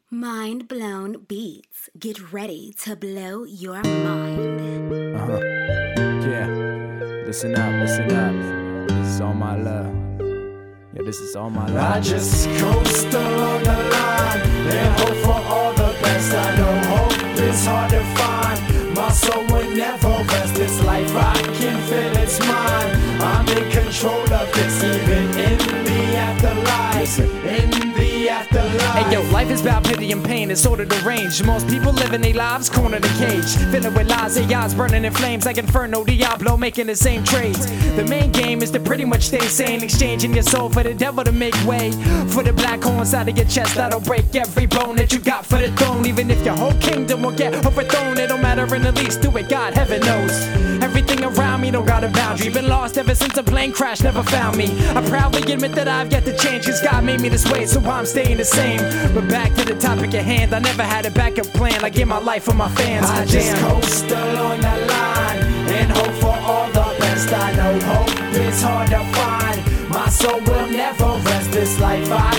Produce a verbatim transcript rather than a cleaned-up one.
Mind blown beats. Get ready to blow your mind. Uh huh. Yeah. Listen up, listen up. This is all my love. Yeah, this is all my love. I just coast along the line and hope for all the best. I know hope is hard to find. My soul will never rest. This life I can feel it's mine. I'm in control of this, even in the afterlife. In the afterlife. Hey yo, life is about pity and pain, it's sort of deranged. Most people living their lives cornered in cage, filling with lies, their eyes burning in flames like Inferno, Diablo, making the same trades. The main game is to pretty much stay sane, exchanging your soul for the devil to make way. For the black hole inside of your chest that'll break every bone that you got for the throne. Even if your whole kingdom will get overthrown, it don't matter in the least, do it God, heaven knows. Everything around me don't got a boundary, been lost ever since a plane crash never found me. I proudly admit that I've yet to change, cause God made me this way, so I'm staying the same. But back to the topic at hand, I never had a backup plan. I give my life for my fans. I just coast along the line and hope for all the best. I know hope is hard to find. My soul will never rest. This life I